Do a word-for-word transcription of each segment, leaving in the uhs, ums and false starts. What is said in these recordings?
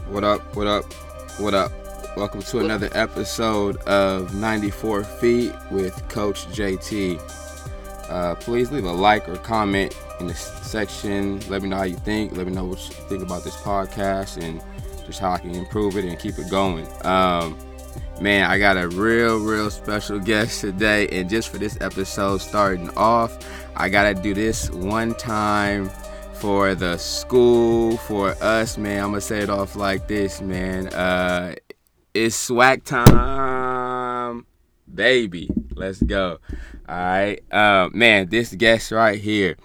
What up? What up? What up? Welcome to What? another episode of ninety-four Feet with Coach J T. Uh, please leave a like or comment in the section. Let me know how you think. Let me know what you think about this podcast and just how I can improve it and keep it going. Um, man, I got a real, real special guest today. And just for this episode starting off, I got to do this one time for the school, for us, man. I'm going to say it off like this, man. Uh, it's SWAC time, baby. Let's go. All right. Uh, man, this guest right here,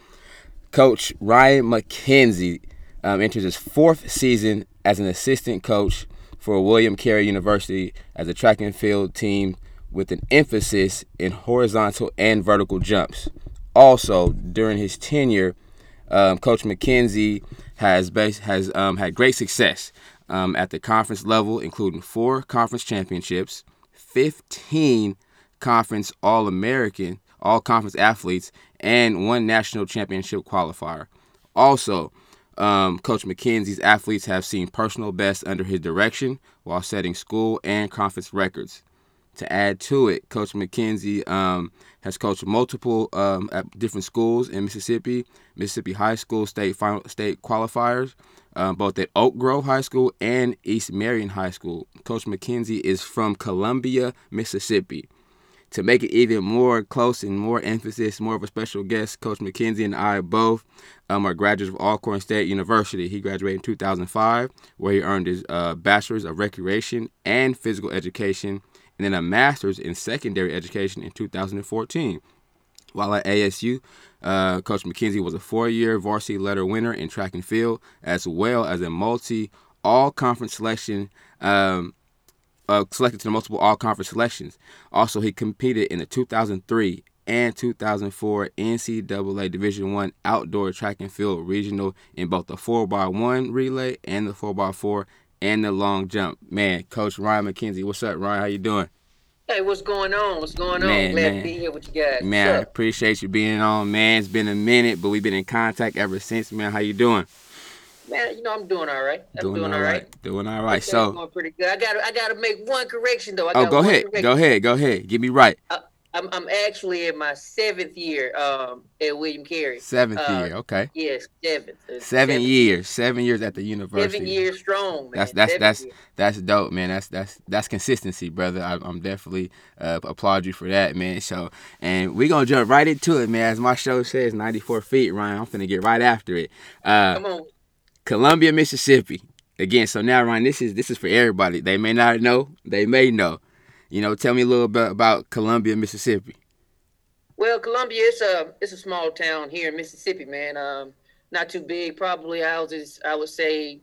Coach Ryan McKenzie, um, enters his fourth season as an assistant coach for William Carey University as a track and field team with an emphasis in horizontal and vertical jumps. Also, during his tenure, um, Coach McKenzie has base, has um, had great success um, at the conference level, including four conference championships, fifteen conference All-American, all-conference athletes, and one national championship qualifier. Also, um, Coach McKenzie's athletes have seen personal bests under his direction while setting school and conference records. To add to it, Coach McKenzie um, has coached multiple um, at different schools in Mississippi, Mississippi High School state final, state qualifiers, um, both at Oak Grove High School and East Marion High School. Coach McKenzie is from Columbia, Mississippi. To make it even more close and more emphasis, more of a special guest, Coach McKenzie and I both um, are graduates of Alcorn State University. He graduated in two thousand five, where he earned his uh, Bachelor's of Recreation and Physical Education, and then a Master's in Secondary Education in two thousand fourteen. While at A S U, uh, Coach McKenzie was a four-year varsity letter winner in track and field, as well as a multi all-conference selection um, Uh, selected to the multiple all-conference selections. Also, he competed in the two thousand three and two thousand four N C double A Division One outdoor track and field regional in both the four by one relay and the four by four and the long jump. Man, Coach Ryan McKenzie, what's up, Ryan? How you doing? Hey, what's going on? What's going on? Man, Glad to man, be here with you guys. What's man, I up? appreciate you being on, man. It's been a minute, but we've been in contact ever since, man. How you doing? Man, you know I'm doing all right. I'm Doing doing all all right. right. Doing all right. Everything's So, going pretty good. I got I got to make one correction though. I oh, got go one ahead. Go correction. ahead. Go ahead. Get me right. I, I'm I'm actually in my seventh year um at William Carey. Seventh Uh, year. Okay. yes, seventh, uh, Seven seventh year, years, seven years at the seven university. years strong, That's man. that's Seven that's years. that's dope, man. That's that's that's consistency, brother. I, I'm definitely uh, applaud you for that, man. So, and we gonna jump right into it, man. As my show says, ninety-four feet, Ryan. I'm finna get right after it. Uh, Come on. Columbia, Mississippi. Again, so now, Ryan, this is this is for everybody. They may not know, they may know. You know, tell me a little bit about Columbia, Mississippi. Well, Columbia is a it's a small town here in Mississippi, man. Um, not too big. Probably houses I would say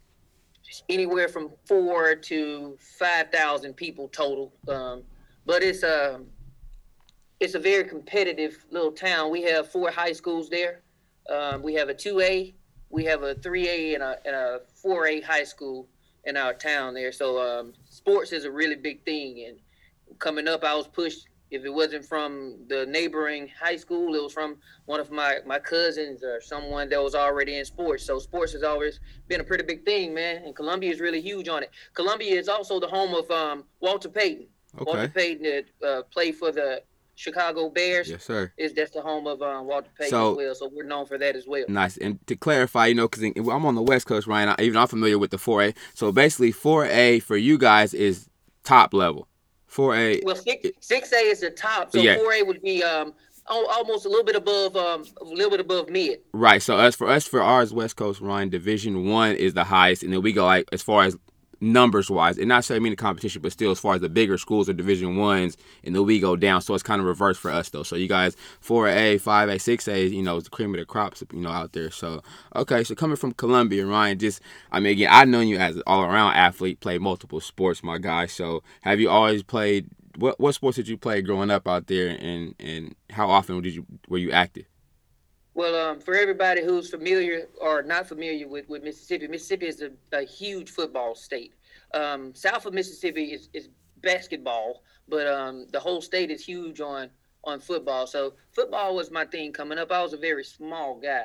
anywhere from four to five thousand people total. Um, but it's a it's a very competitive little town. We have four high schools there. Um, we have a two A, we have a three A, and a and a four A high school in our town there. So um, sports is a really big thing. And coming up, I was pushed. If it wasn't from the neighboring high school, it was from one of my, my cousins or someone that was already in sports. So sports has always been a pretty big thing, man. And Columbia is really huge on it. Columbia is also the home of um, Walter Payton. Walter Okay. Payton that uh, played for the Chicago Bears. Yes, sir. Is that's the home of um, Walter Payton as So well. So we're known for that as well. nice. And to clarify, you know, because I'm on the West Coast, Ryan. I, even I'm familiar with the four A. So basically, four A for you guys is top level. four A. Well, six six A is the top, so Yeah. four A would be um almost a little bit above um a little bit above mid. Right. So us for us for ours West Coast, Ryan, Division One is the highest, and then we go like as far as numbers wise, and not saying mean the competition, but still as far as the bigger schools are Division Ones, and then we go down. So it's kind of reverse for us though. So you guys four A, five A, six A, you know, is the cream of the crops, you know, out there. So okay, so coming from Columbia, Ryan, just I mean again, I've known you as an all around athlete, played multiple sports, my guy. So have you always played? What what sports did you play growing up out there, and and how often did you were you active? Well, um, for everybody who's familiar or not familiar with, with Mississippi, Mississippi is a, a huge football state. Um, south of Mississippi is, is basketball, but um, the whole state is huge on on football. So football was my thing coming up. I was a very small guy.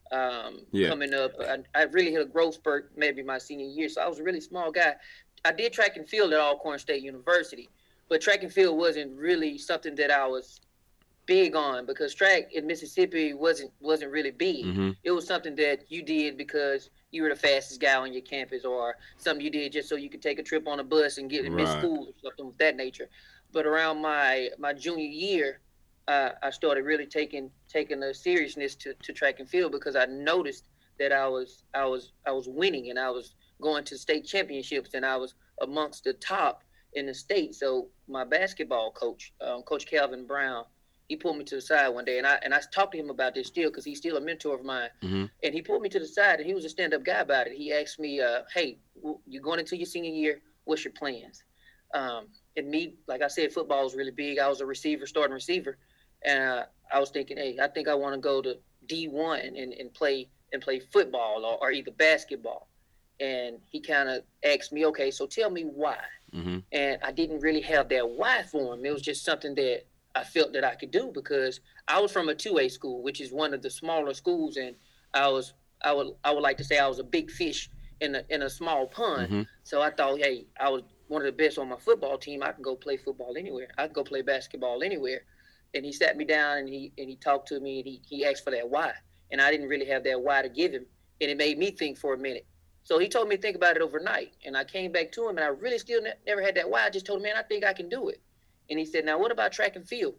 um, Yeah. coming up. I, I really hit a growth spurt maybe my senior year. So I was a really small guy. I did track and field at Alcorn State University, but track and field wasn't really something that I was big on because track in Mississippi wasn't wasn't really big. Mm-hmm. It was something that you did because you were the fastest guy on your campus, or something you did just so you could take a trip on a bus and get and miss Right. school or something of that nature. But around my my junior year, uh, I started really taking taking a seriousness to, to track and field because I noticed that I was I was I was winning and I was going to state championships and I was amongst the top in the state. So my basketball coach, um, Coach Calvin Brown, he pulled me to the side one day, and I and I talked to him about this still because he's still a mentor of mine. Mm-hmm. And he pulled me to the side, and he was a stand up guy about it. He asked me, uh, "Hey, you're going into your senior year. What's your plans?" Um, and me, like I said, football was really big. I was a receiver, starting receiver, and uh, I was thinking, "Hey, I think I want to go to D one and, and play and play football or, or either basketball." And he kind of asked me, "Okay, so tell me why." Mm-hmm. And I didn't really have that why for him. It was just something that I felt that I could do because I was from a two A school, which is one of the smaller schools, and I was I would I would like to say I was a big fish in a in a small pond. Mm-hmm. So I thought, hey, I was one of the best on my football team. I can go play football anywhere. I can go play basketball anywhere. And he sat me down and he and he talked to me and he, he asked for that why. And I didn't really have that why to give him. And it made me think for a minute. So he told me to think about it overnight. And I came back to him and I really still ne- never had that why. I just told him, man, I think I can do it. And he said, now what about track and field?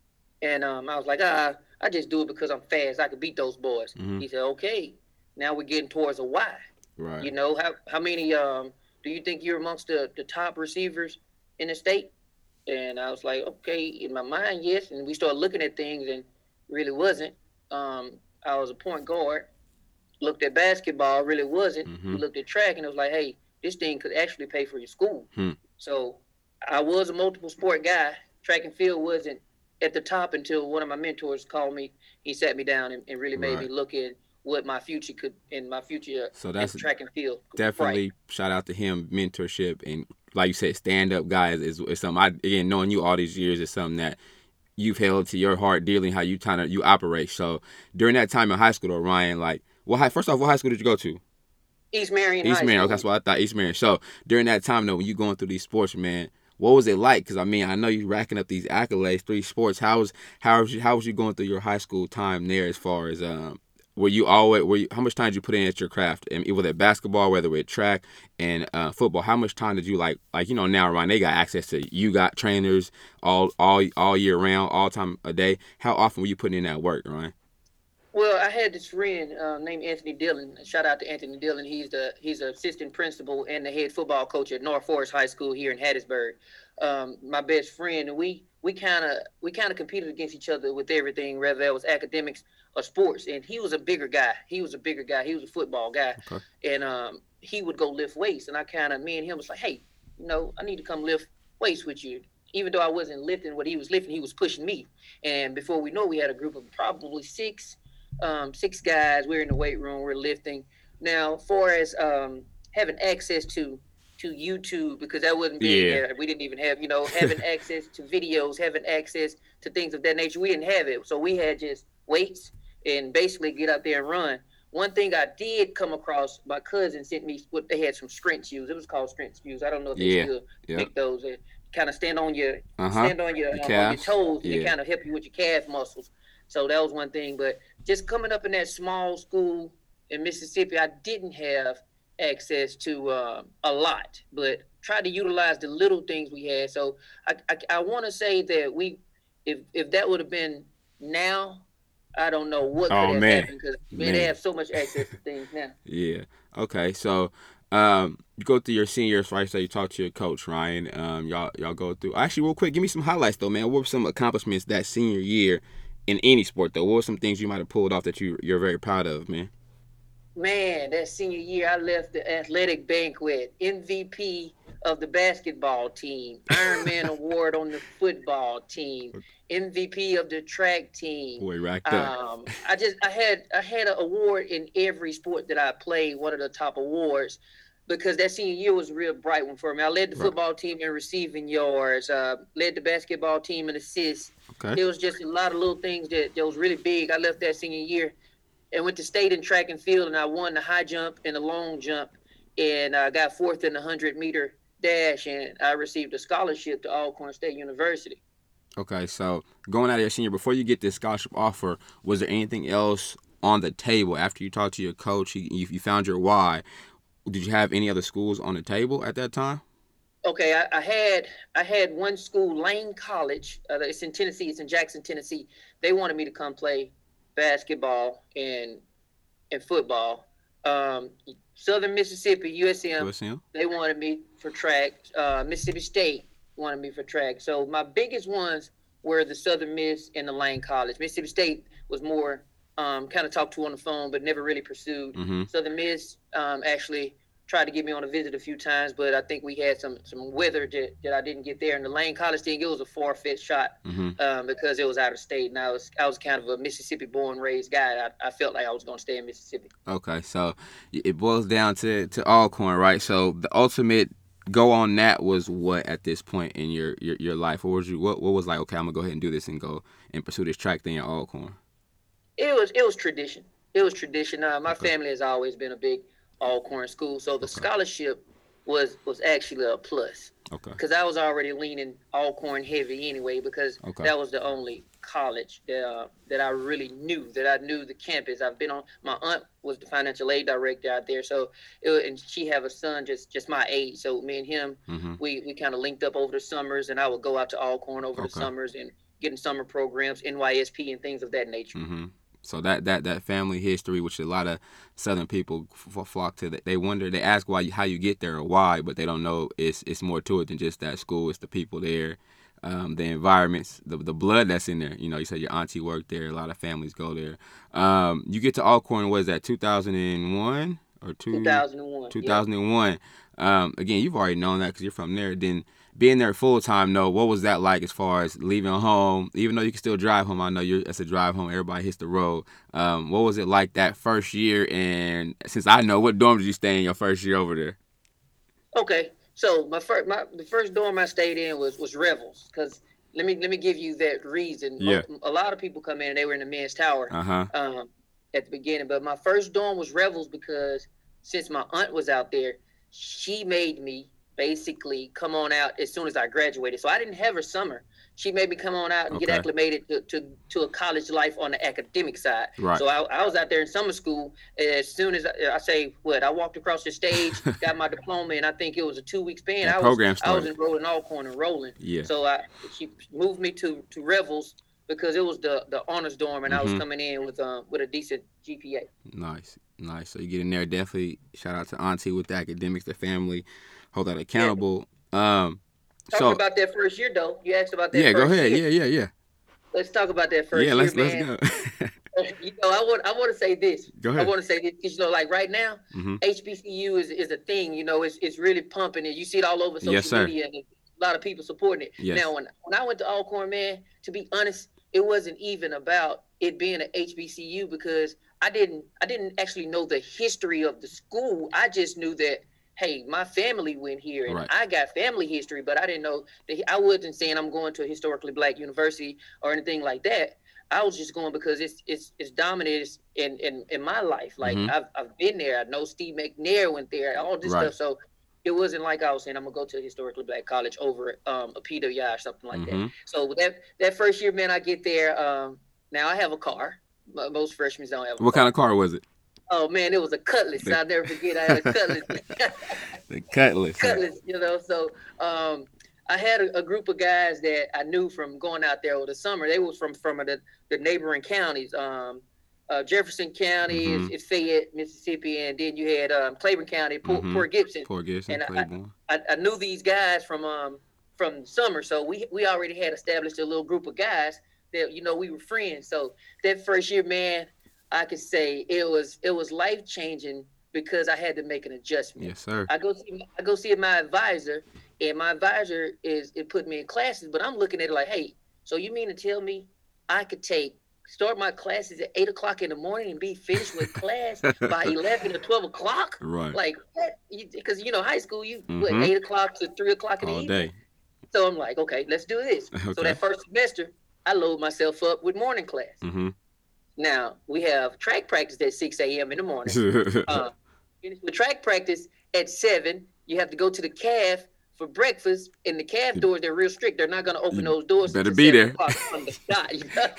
And um, I was like, ah, I just do it because I'm fast. I can beat those boys. Mm-hmm. He said, okay, now we're getting towards a why. Right. You know, how how many um do you think you're amongst the, the top receivers in the state? And I was like, okay, in my mind, yes. And we started looking at things and really wasn't. Um, I was a point guard. Looked at basketball, really wasn't. Mm-hmm. We looked at track and it was like, hey, this thing could actually pay for your school. Hmm. So I was a multiple sport guy. Track and field wasn't at the top until one of my mentors called me. He sat me down and, and really made Right. me look at what my future could in my future So in that's track and field. definitely Right. shout out to him, mentorship, and like you said, stand up guys is, is something. I again knowing you all these years is something that you've held to your heart dearly. How you kind of you operate. So during that time in high school, though, Ryan, like, well, high, first off, what high school did you go to? East Marion East High Marion. School. Okay, that's what I thought. East Marion. So during that time, though, when you going through these sports, man, what was it like? Because I mean, I know you racking up these accolades, three sports. How was how was you, how was you going through your high school time there? As far as um, were you always were you, how much time did you put in at your craft? And whether it basketball, whether it track and uh, football, how much time did you like like you know now, Ryan? They got access to you got trainers all all all year round, all time a day. How often were you putting in that work, Ryan? Well, I had this friend uh, named Anthony Dillon. Shout out to Anthony Dillon. He's the he's an assistant principal and the head football coach at North Forest High School here in Hattiesburg. Um, my best friend, and we we kind of we kind of competed against each other with everything, whether it was academics or sports. And he was a bigger guy. He was a bigger guy. He was a football guy, Okay. and um, he would go lift weights. And I kind of me and him was like, hey, you know, I need to come lift weights with you. Even though I wasn't lifting what he was lifting, he was pushing me. And before we know, we had a group of probably six um, six guys. We're in the weight room. We're lifting. Now, far as um, having access to to YouTube, because that wasn't big. Yeah. Yet. We didn't even have, you know, having access to videos, having access to things of that nature. We didn't have it. So we had just weights and basically get out there and run. One thing I did come across, my cousin sent me what they had some strength shoes. It was called strength shoes. I don't know if they Yeah. still Yep. make those. They kind of stand on your Uh-huh. stand on your, Your um, on your calves. toes. And Yeah. they kind of help you with your calf muscles. So that was one thing. But just coming up in that small school in Mississippi, I didn't have access to um, a lot, but tried to utilize the little things we had. So I I, I want to say that we, if if that would have been now, I don't know what could Oh have man. happened because Man. they have so much access to things now. Yeah. Okay. So, um, you go through your seniors, right? So you talk to your coach, Ryan. Um, y'all y'all go through. Actually, real quick, give me some highlights though, man. What were some accomplishments that senior year in any sport though? What were some things you might have pulled off that you you're very proud of, man? Man, that senior year, I left the athletic banquet, M V P of the basketball team, Ironman Award on the football team, M V P of the track team. Boy, racked up. Um, I just I had I had an award in every sport that I played, one of the top awards, because that senior year was a real bright one for me. I led the Right. football team in receiving yards, uh, led the basketball team in assists. Okay. There was just a lot of little things that, that was really big. I left that senior year and went to state in track and field, and I won the high jump and the long jump, and I got fourth in the hundred meter dash, and I received a scholarship to Alcorn State University. Okay, so going out of your senior, before you get this scholarship offer, was there anything else on the table after you talked to your coach? You, you found your why. Did you have any other schools on the table at that time? Okay, I, I had I had one school, Lane College. Uh, it's in Tennessee. It's in Jackson, Tennessee. They wanted me to come play basketball and and football. Um, Southern Mississippi, U S M, U S M. They wanted me for track. Uh, Mississippi State wanted me for track. So my biggest ones were the Southern Miss and the Lane College. Mississippi State was more um, kind of talked to on the phone, but never really pursued. Mm-hmm. Southern Miss um, actually tried to get me on a visit a few times, but I think we had some some weather that, that I didn't get there. And the Lane College thing, it was a far-fetched shot mm-hmm. um, because it was out of state, and I was I was kind of a Mississippi-born, raised guy. I, I felt like I was going to stay in Mississippi. Okay, so it boils down to to Alcorn, right? So the ultimate go on that was what at this point in your your, your life? What was you what what was like? Okay, I'm gonna go ahead and do this and go and pursue this track thing at Alcorn. It was it was tradition. It was tradition. Uh, my okay. family has always been a big Alcorn school, so the okay. scholarship was was actually a plus. Okay. Because I was already leaning Alcorn heavy anyway, because okay. that was the only college that uh, that I really knew, that I knew the campus. I've been on. My aunt was the financial aid director out there, so it, and she have a son just just my age. So me and him, mm-hmm. we we kind of linked up over the summers, and I would go out to Alcorn over okay. the summers and get in summer programs, N Y S P, and things of that nature. Mm-hmm. So that, that, that family history, which a lot of Southern people f- flock to, they wonder, they ask why you, how you get there or why, but they don't know it's it's more to it than just that school. It's the people there, um, the environments, the the blood that's in there. You know, you said your auntie worked there. A lot of families go there. Um, you get to Alcorn, what is that, two thousand one or two? two thousand one. two thousand one. Yeah. Um, again, you've already known that because you're from there. Then being there full time, though, what was that like as far as leaving home? Even though you can still drive home, I know you're that's a drive home. Everybody hits the road. Um, what was it like that first year? And since I know, what dorm did you stay in your first year over there? Okay, so my first, my the first dorm I stayed in was was Revels. Because let me let me give you that reason. Yeah. A lot of people come in and they were in the men's tower uh-huh. um, at the beginning, but my first dorm was Revels because since my aunt was out there, she made me basically come on out as soon as I graduated. So I didn't have her summer. She made me come on out and okay. get acclimated to, to, to a college life on the academic side. Right. So I, I was out there in summer school. As soon as I, I say, what, I walked across the stage, got my diploma, and I think it was a two-week span. That I was, program I was enrolled in Alcorn and rolling. Yeah. So I, she moved me to, to Revels because it was the, the honors dorm, and mm-hmm. I was coming in with um, with a decent G P A. Nice. Nice. So you get in there, definitely shout out to Auntie with the academics, the family, hold that accountable. Yeah. Um, Talking so, about that first year, though. You asked about that yeah, first go ahead. year. Yeah, yeah, yeah. Let's talk about that first yeah, year, let's, man. let's go. You know, I want I want to say this. Go ahead. I want to say this because, you know, like right now, mm-hmm. H B C U is, is a thing. You know, it's it's really pumping, and you see it all over social yes, sir. media, and a lot of people supporting it. Yes. Now, when when I went to Alcorn, man, to be honest, it wasn't even about it being an H B C U because I didn't I didn't actually know the history of the school. I just knew that, hey, my family went here, and right. I got family history, but I didn't know that. I wasn't saying I'm going to a historically black university or anything like that. I was just going because it's it's it's dominated in, in, in my life. Like mm-hmm. I've I've been there. I know Steve McNair went there. All this right. stuff. So it wasn't like I was saying I'm gonna go to a historically black college over um, a P W I or something like mm-hmm. that. So that that first year, man, I get there. Um, now I have a car. Most freshmen don't have. A what car. kind of car was it? Oh man, it was a Cutlass. I'll never forget. I had a Cutlass. The Cutlass. Cutlass, you know. So um, I had a, a group of guys that I knew from going out there over the summer. They was from from the, the neighboring counties. Um, uh, Jefferson County mm-hmm. is, is Fayette, Mississippi, and then you had um, Claiborne County, Port, mm-hmm. Port Gibson. Port Gibson, and Claiborne. I, I, I knew these guys from um from summer, so we we already had established a little group of guys that, you know, we were friends. So that first year, man, I could say it was it was life changing because I had to make an adjustment. Yes, sir. I go see I go see my advisor, and my advisor is it put me in classes, but I'm looking at it like, hey, so you mean to tell me I could take start my classes at eight o'clock in the morning and be finished with class by eleven or twelve o'clock? Right. Like what? Because you know, high school, you mm-hmm. what, eight o'clock to three o'clock in the all evening. day. So I'm like, okay, let's do this. Okay. So that first semester, I load myself up with morning class. Mm-hmm. Now we have track practice at six a.m. in the morning. Uh, finish with track practice at seven. You have to go to the calf for breakfast. And the calf doors, they're real strict. They're not going to open You those doors better until be seven there. o'clock on the dot.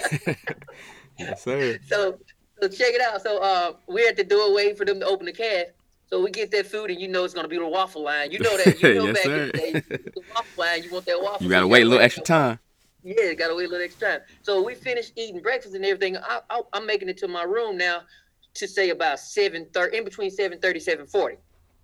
Yes, sir. so, so check it out. So uh, we're at the door waiting for them to open the calf. So we get that food, and you know it's going to be the waffle line. You know that. You know Yes, back sir. in the day, the waffle line, you want that waffle. You so gotta you wait gotta a little wait extra time. Yeah, got to wait a little extra time. So we finished eating breakfast and everything. I, I, I'm making it to my room now to say about seven thirty, in between seven thirty, seven forty.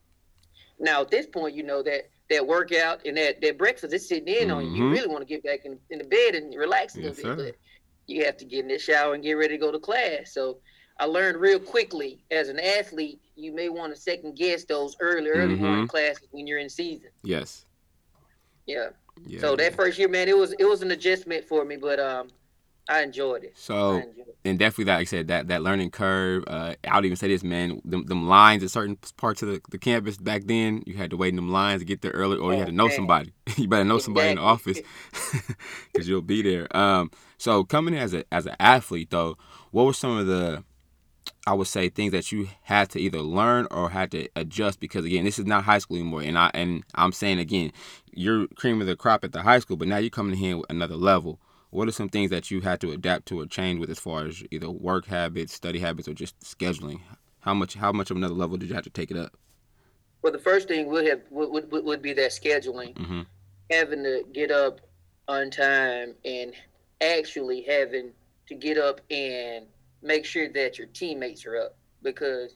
Now at this point, you know that that workout and that, that breakfast is sitting in on you. You Mhm. really want to get back in, in the bed and relax a little Yes, bit, sir. but you have to get in the shower and get ready to go to class. So I learned real quickly as an athlete, you may want to second guess those early, early morning Mhm. classes when you're in season. Yes. Yeah. Yeah. So yeah. that first year, man, it was it was an adjustment for me, but um, I enjoyed it. I So, enjoyed it. and definitely, like I said, that that learning curve. Uh, I would even say this, man. Them, them lines at certain parts of the, the campus back then, you had to wait in them lines to get there early, or you had to Oh know man, somebody. You better know somebody in the office exactly. because you'll be there. Um, so coming in as a as an athlete, though, what were some of the, I would say, things that you had to either learn or had to adjust? Because again, this is not high school anymore, and I and I'm saying again, you're cream of the crop at the high school, but now you're coming in here with another level. What are some things that you had to adapt to or change with as far as either work habits, study habits, or just scheduling? How much how much of another level did you have to take it up? Well, the first thing would have would, would would be that scheduling, Mm-hmm. having to get up on time, and actually having to get up and make sure that your teammates are up, because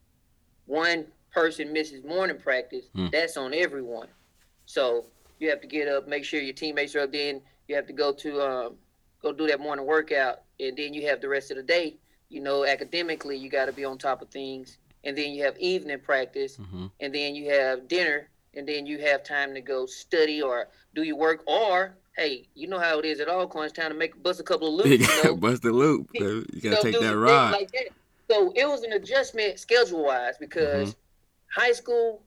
one person misses morning practice, Mm. that's on everyone. So you have to get up, make sure your teammates are up. Then you have to go to um, go do that morning workout, and then you have the rest of the day. You know, academically, you got to be on top of things, and then you have evening practice, Mm-hmm. and then you have dinner, and then you have time to go study or do your work. Or hey, you know how it is at Alcorn. It's time to make bust a couple of You loops. You gotta know, bust the loop. you You gotta know, take do that some things ride. like that. So it was an adjustment schedule wise, Mm-hmm. because high school,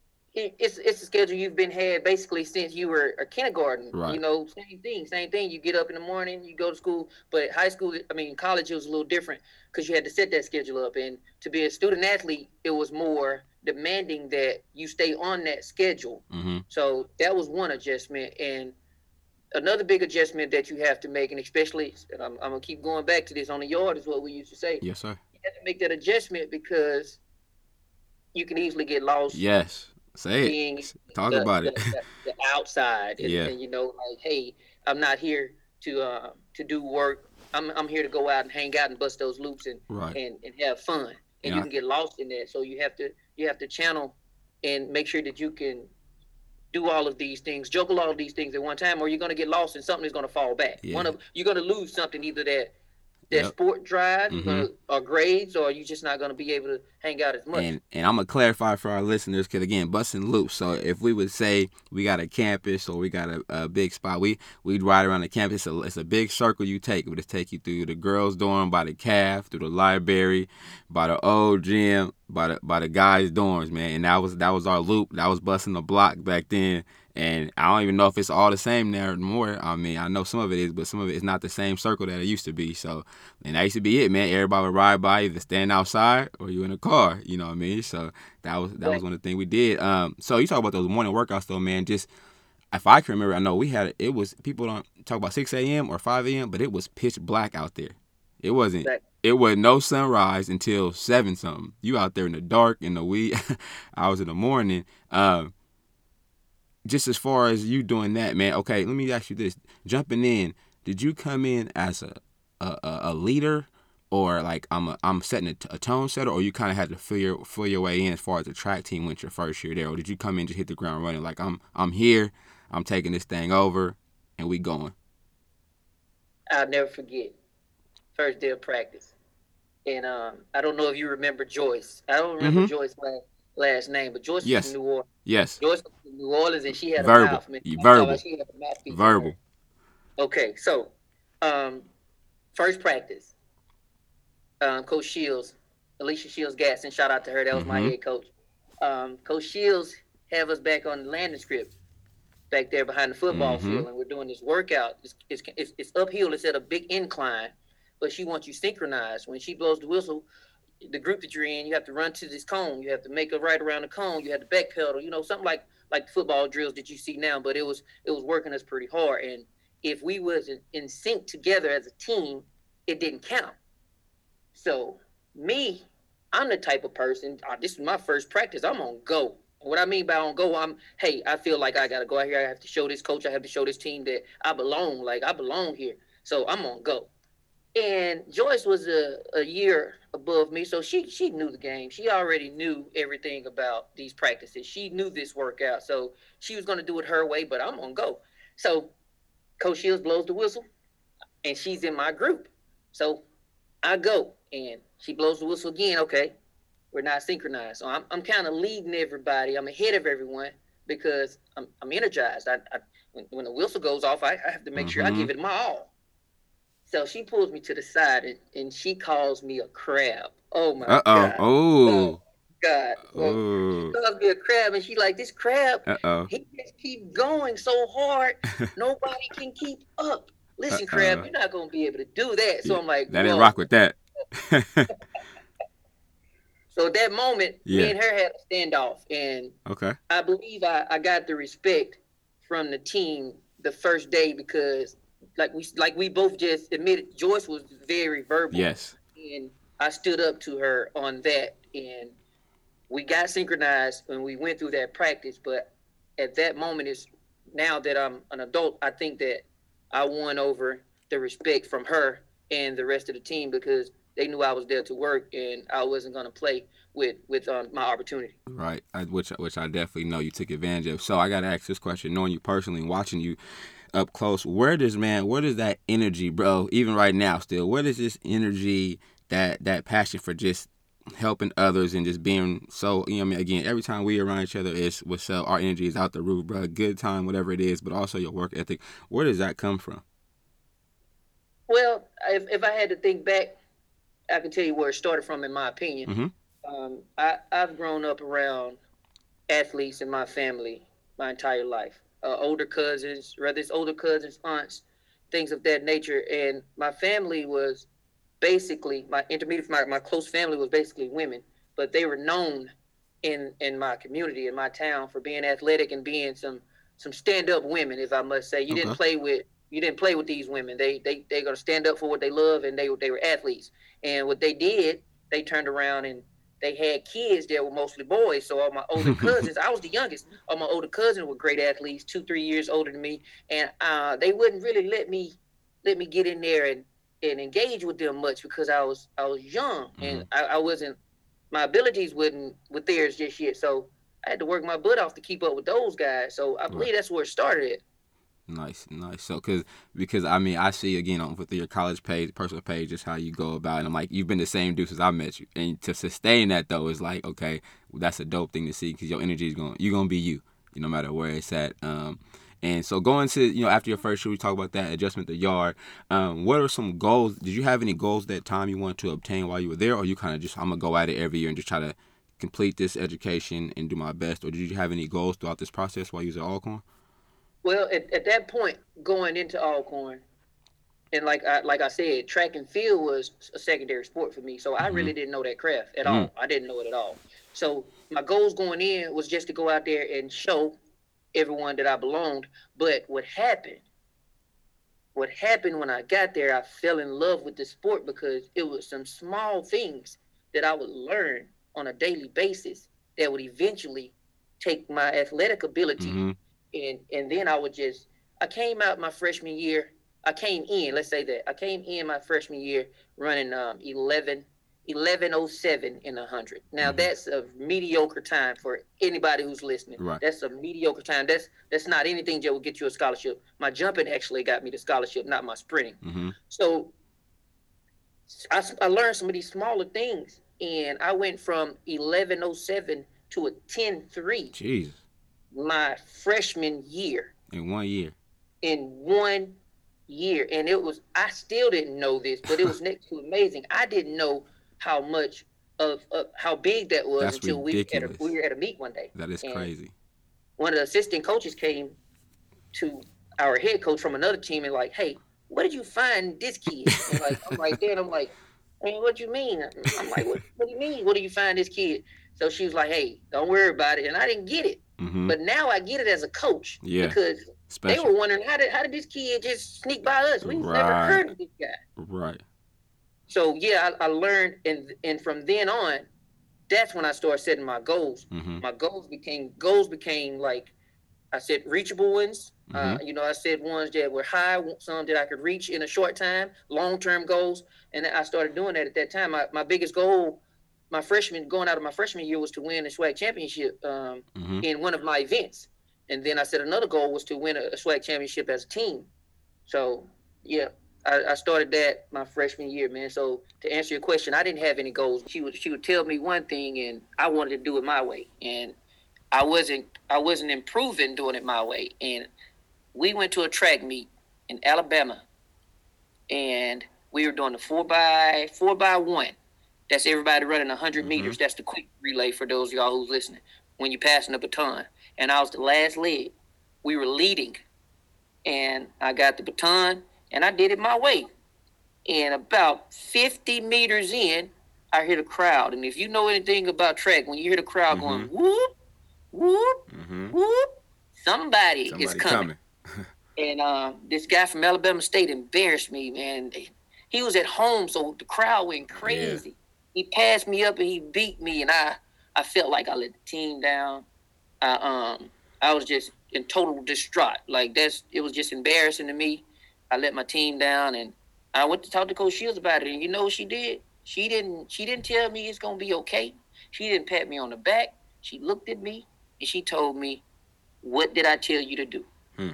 it's it's a schedule you've been had basically since you were a kindergarten. Right. You know, same thing, same thing. You get up in the morning, you go to school. But high school, I mean, college, it was a little different because you had to set that schedule up. And to be a student athlete, it was more demanding that you stay on that schedule. Mm-hmm. So that was one adjustment. And another big adjustment that you have to make, and especially, and I'm, I'm gonna keep going back to this, on the yard is what we used to say. Yes, sir. You have to make that adjustment because you can easily get lost Yes. Say it. being Talk the about the, it. the, the outside, and, Yeah. and you know, like, hey, I'm not here to uh to do work. I'm I'm here to go out and hang out and bust those loops and Right. and, and have fun. And And you I, can get lost in that. So you have to you have to channel and make sure that you can do all of these things, juggle all of these things at one time, or you're gonna get lost and something is gonna fall back. yeah. One of you're gonna lose something, either that that Yep. sport drive, you're Mm-hmm. gonna or grades, or you're just not gonna be able to hang out as much. And and I'm gonna clarify for our listeners, because again, busting loops. So if we would say we got a campus or we got a, a big spot, we we'd ride around the campus. It's a, it's a big circle you take. It would just take you through the girls' dorm, by the calf, through the library, by the old gym, by the by the guys' dorms, man. And that was that was our loop. That was busting the block back then. And I don't even know if it's all the same now anymore. I mean, I know some of it is, but some of it is not the same circle that it used to be. So, and that used to be it, man. Everybody would ride by, either stand outside or you in a car. You know what I mean? So that was that was one of the things we did. Um, so you talk about those morning workouts, though, man. Just if I can remember, I know we had it was people don't talk about six a.m. or five a.m., but it was pitch black out there. It wasn't. But It was no sunrise until seven something. You out there in the dark in the wee hours in the morning. Um, just as far as you doing that, man. Okay, let me ask you this: jumping in, did you come in as a a, a leader, or like I'm a, I'm setting a, t- a tone setter, or you kind of had to feel your feel your way in as far as the track team went your first year there, or did you come in and just hit the ground running like I'm I'm here, I'm taking this thing over, and we going? I'll never forget first day of practice. And um, I don't know if you remember Joyce. I don't remember Mm-hmm. Joyce's last, last name, but Joyce was from Yes. New Orleans. Yes. Joyce was from New Orleans, and she had a Verbal. mouth. Man, I'm talking Verbal. about she had a mouthpiece in her. Verbal. Okay, so um, first practice, um, Coach Shields, Alicia Shields Gatson, shout out to her. That was my Mm-hmm. head coach. Um, Coach Shields have us back on the landing script, back there behind the football Mm-hmm. field, and we're doing this workout. It's, it's, it's, it's uphill. It's at a big incline. but she wants you synchronized. When she blows the whistle, the group that you're in, you have to run to this cone. You have to make a right around the cone. You have to back pedal. You know, something like like football drills that you see now. But it was it was working us pretty hard. And if we wasn't in sync together as a team, it didn't count. So me, I'm the type of person. Uh, this is my first practice. I'm on go. What I mean by on go, I'm hey, I feel like I gotta go out here. I have to show this coach. I have to show this team that I belong. Like I belong here. So I'm on go. And Joyce was a, a year above me, so she she knew the game. She already knew everything about these practices. She knew this workout, so she was going to do it her way. But I'm gonna go. So Coach Shields blows the whistle, and she's in my group. So I go, and she blows the whistle again. Okay, we're not synchronized, so I'm I'm kind of leading everybody. I'm ahead of everyone because I'm I'm energized. I, I when, when the whistle goes off, I, I have to make mm-hmm. sure I give it my all. So she pulls me to the side and, and she calls me a crab. Oh my Uh-oh. God. Oh. God. Well, she calls me a crab and she like, this crab, Uh-oh. he just keep going so hard, nobody can keep up. Listen, Uh-oh. crab, you're not going to be able to do that. So yeah, I'm like, that didn't rock with that. So at that moment, yeah. me and her had a standoff. And okay. I believe I, I got the respect from the team the first day because Like we like we both just admitted, Joyce was very verbal. Yes. And I stood up to her on that, and we got synchronized when we went through that practice. But at that moment, is now that I'm an adult, I think that I won over the respect from her and the rest of the team because they knew I was there to work and I wasn't going to play with with um, my opportunity. Right, I, which which I definitely know you took advantage of. So I got to ask this question, knowing you personally and watching you up close, where does man where does that energy, bro, even right now still, where does this energy, that that passion for just helping others and just being so, you know, I mean, again, every time we around each other, is what's up, our energy is out the roof, bro, good time, whatever it is, but also your work ethic, where does that come from? Well, if, if I had to think back, I can tell you where it started from, in my opinion. Mm-hmm. um, I, I've grown up around athletes in my family my entire life. Uh, older cousins, whether it's older cousins, aunts, things of that nature. And my family was basically, my intermediate, my, my close family was basically women, but they were known in in my community, in my town, for being athletic and being some some stand-up women, if I must say. You okay. didn't play with you didn't play with these women. They they they're gonna stand up for what they love, and they they were athletes. And what they did, they turned around and they had kids that were mostly boys. So all my older cousins, I was the youngest. All my older cousins were great athletes, two, three years older than me. And uh, they wouldn't really let me let me get in there and, and engage with them much because I was I was young mm-hmm. and I, I wasn't, my abilities wasn't with theirs just yet. So I had to work my butt off to keep up with those guys. So I believe right. that's where it started at. Nice, nice. So, cause, because I mean, I see again on with your college page, personal page, just how you go about it. And I'm like, you've been the same dude since I met you, and to sustain that though is like, okay, well, that's a dope thing to see because your energy is going, you're gonna be you, you no matter where it's at. Um, and so going to, you know, after your first shoot, we talk about that adjustment, the yard. Um, what are some goals? Did you have any goals that time you wanted to obtain while you were there, or you kind of just, I'm gonna go at it every year and just try to complete this education and do my best, or did you have any goals throughout this process while you was at Alcorn? Well, at, at that point, going into Alcorn, and like I, like I said, track and field was a secondary sport for me. So I mm-hmm. really didn't know that craft at mm-hmm. all. I didn't know it at all. So my goals going in was just to go out there and show everyone that I belonged. But what happened, what happened when I got there, I fell in love with the sport because it was some small things that I would learn on a daily basis that would eventually take my athletic ability mm-hmm. And and then I would just, I came out my freshman year, I came in, let's say that, I came in my freshman year running um, eleven oh seven in one hundred. Now, mm-hmm. that's a mediocre time for anybody who's listening. Right. That's a mediocre time. That's that's not anything that will get you a scholarship. My jumping actually got me the scholarship, not my sprinting. Mm-hmm. So I, I learned some of these smaller things, and I went from eleven oh seven to a ten three. Jeez. My freshman year. In one year. In one year. And it was, I still didn't know this, but it was next to amazing. I didn't know how much of, of how big that was That's until we, at a, we were at a meet one day. That is and crazy. One of the assistant coaches came to our head coach from another team and like, hey, where did you find this kid? And like, I'm right there, and I'm like, I mean, what do you mean? I'm like, what, what do you mean? What do you find this kid? So she was like, hey, don't worry about it. And I didn't get it. Mm-hmm. But now I get it as a coach Yeah. because Special. they were wondering, how did how did this kid just sneak by us? We've Right. never heard of this guy. Right. So, yeah, I, I learned, and and from then on, that's when I started setting my goals. Mm-hmm. My goals became, goals became like, I said reachable ones. Mm-hmm. Uh, you know, I said ones that were high, some that I could reach in a short time, long-term goals. And I started doing that at that time. My, my biggest goal, my freshman, going out of my freshman year, was to win a SWAC championship um, Mm-hmm. in one of my events. And then I said another goal was to win a, a SWAC championship as a team. So, yeah, I, I started that my freshman year, man. So to answer your question, I didn't have any goals. She would she would tell me one thing, and I wanted to do it my way. And I wasn't I wasn't improving doing it my way. And we went to a track meet in Alabama, and we were doing the four by four by one. That's everybody running a hundred Mhm. meters. That's the quick relay for those of y'all who's listening. When you're passing the baton, and I was the last leg. We were leading, and I got the baton, and I did it my way. And about fifty meters in, I hear the crowd. And if you know anything about track, when you hear the crowd Mhm. going whoop, whoop, Mm-hmm. whoop, somebody, Somebody is coming. coming. And uh, this guy from Alabama State embarrassed me, man. He was at home, so the crowd went crazy. He passed me up and he beat me, and I, I felt like I let the team down. I um I was just in total distraught. Like that's it was just embarrassing to me. I let my team down, and I went to talk to Coach Shields about it. And you know what she did? She didn't she didn't tell me it's gonna be okay. She didn't pat me on the back. She looked at me and she told me, "What did I tell you to do?" Hmm.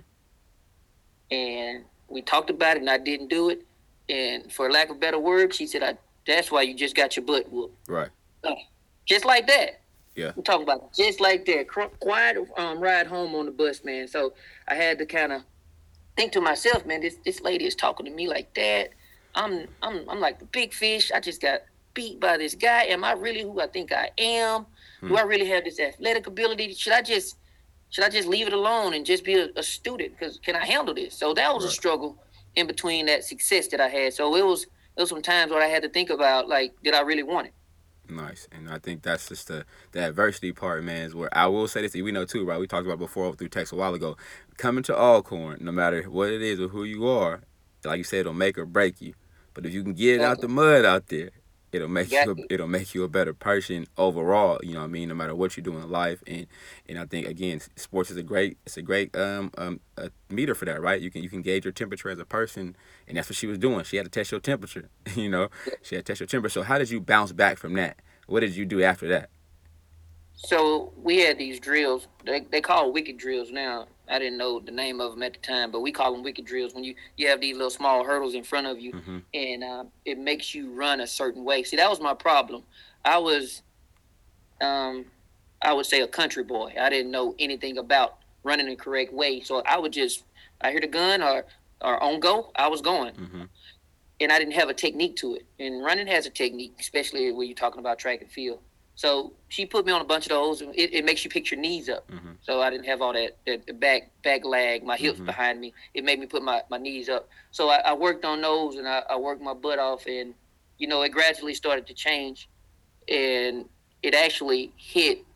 And we talked about it, and I didn't do it. And for lack of better words, she said, I, "That's why you just got your butt whooped." Right. Uh, just like that. Yeah. I'm talking about just like that. Quiet um, ride home on the bus, man. So I had to kind of think to myself, man, this this lady is talking to me like that. I'm I'm I'm like the big fish. I just got beat by this guy. Am I really who I think I am? Hmm. Do I really have this athletic ability? Should I just should I just leave it alone and just be a, a student? Because can I handle this? So that was Right. a struggle in between that success that I had. So it was it was some times where I had to think about, like, did I really want it? Nice. And I think that's just the, the adversity part, man, is where I will say this, we know too, right? We talked about before through text a while ago. Coming to Alcorn, no matter what it is or who you are, like you said, it'll make or break you. But if you can get it out the mud out there, it'll make you Exactly. a, it'll make you a better person overall, you know what I mean, no matter what you do in life. And and I think again, sports is a great it's a great um um a meter for that, right? You can you can gauge your temperature as a person, and that's what she was doing. She had to test your temperature, you know. She had to test your temperature. So how did you bounce back from that? What did you do after that? So we had these drills. They they call wicked drills now. I didn't know the name of them at the time, but we call them wicked drills. When you, you have these little small hurdles in front of you, Mm-hmm. and uh, it makes you run a certain way. See, that was my problem. I was, um, I would say, a country boy. I didn't know anything about running the correct way, so I would just, I hear the gun or or on go, I was going. Mm-hmm. And I didn't have a technique to it. And running has a technique, especially when you're talking about track and field. So she put me on a bunch of those, and it, it makes you pick your knees up. Mm-hmm. So I didn't have all that, that back back lag, my hips Mhm. behind me. It made me put my, my knees up. So I, I worked on those, and I, I worked my butt off, and you know it gradually started to change, and it actually hit.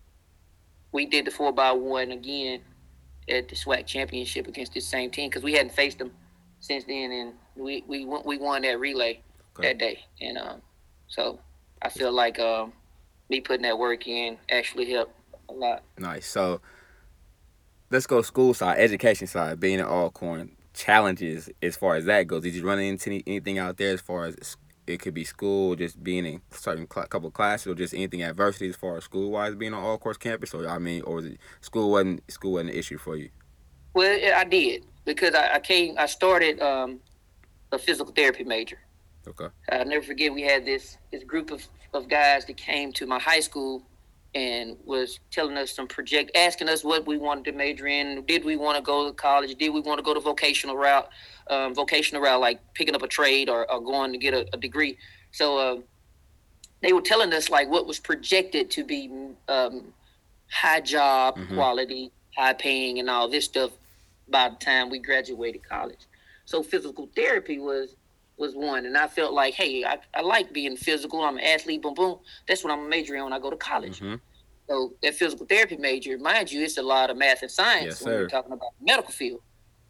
We did the four by one again at the SWAC championship against this same team because we hadn't faced them since then, and we we won, we won that relay Okay. that day, and um, so I feel like um, me putting that work in actually helped a lot. Nice. So let's go school side, education side, being at Alcorn, challenges as far as that goes. Did you run into any, anything out there as far as it could be school, just being in certain cl- couple of classes, or just anything adversity as far as school wise being on Alcorn campus, or I mean, or was it school wasn't school wasn't an issue for you? Well, I did because I, I came. I started um, a physical therapy major. Okay. I'll never forget we had this this group of, of guys that came to my high school and was telling us some project, asking us what we wanted to major in. Did we want to go to college? Did we want to go to vocational route? Um, vocational route, like picking up a trade or, or going to get a, a degree. So uh, they were telling us like what was projected to be um, high job Mhm. quality, high paying, and all this stuff by the time we graduated college. So physical therapy was was one, and I felt like, hey, I, I like being physical. I'm an athlete, boom, boom. That's what I'm majoring in when I go to college. Mm-hmm. So that physical therapy major, mind you, it's a lot of math and science Yes, when sir. you're talking about the medical field.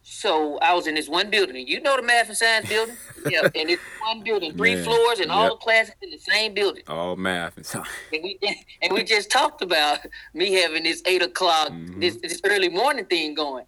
So I was in this one building, and you know the math and science building? Yeah, and it's one building, three Man, floors, and all yep. the classes in the same building. All math and science. And we and we just talked about me having this eight o'clock, Mhm. this this early morning thing going.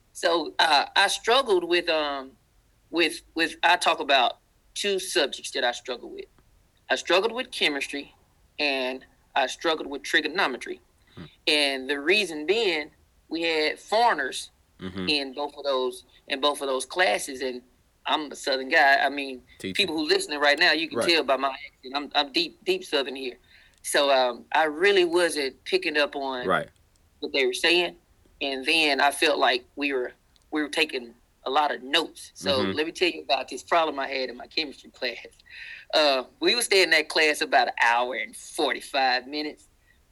So uh, I struggled with um with with I talk about two subjects that I struggled with. I struggled with chemistry, and I struggled with trigonometry. Hmm. And the reason being, we had foreigners Mhm. in both of those in both of those classes, and I'm a Southern guy. I mean, Teacher. people who listening right now, you can Right. tell by my accent. I'm I'm deep deep Southern here, so um, I really wasn't picking up on Right. what they were saying, and then I felt like we were we were taking a lot of notes. So Mhm. let me tell you about this problem I had in my chemistry class. Uh, we would stay in that class about an hour and forty-five minutes,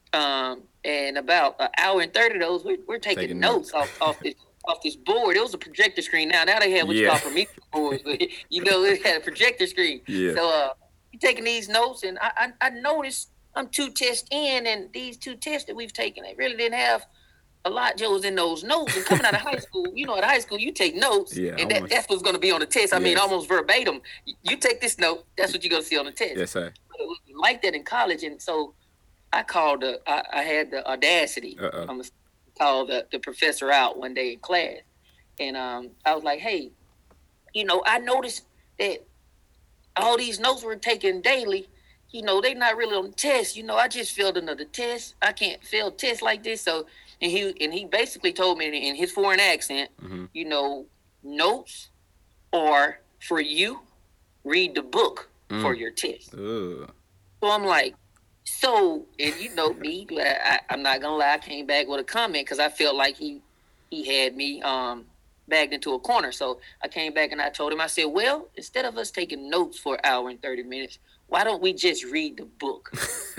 um, and about an hour and thirty of those we're, we're taking, Taking notes, notes. off off this off this board. It was a projector screen. Now now they have what you Yeah. call Prometheus boards, but you know it had a projector screen. Yeah. So uh, you're taking these notes, and I, I I noticed I'm two tests in, and these two tests that we've taken, they really didn't have a lot Joe's in those notes. And coming out of high school, you know, at high school you take notes, Yeah, and that, almost. that's what's going to be on the test. I mean, Yes. almost verbatim. You take this note, that's what you're going to see on the test. Yes, sir. But it wasn't like that in college, and so I called the I, I had the audacity. Uh-oh. I'm gonna call the, the professor out one day in class, and um, I was like, hey, you know, I noticed that all these notes we're taking daily, you know, they not really on the test. You know, I just failed another test. I can't fail tests like this. So, and he and he basically told me in, in his foreign accent, Mhm. you know, notes or for you, read the book for Mm. your test. Ugh. So I'm like, so, and you know me, I, I'm not gonna lie, I came back with a comment because I felt like he he had me um bagged into a corner. So I came back and I told him, I said, well, instead of us taking notes for an hour and thirty minutes, why don't we just read the book?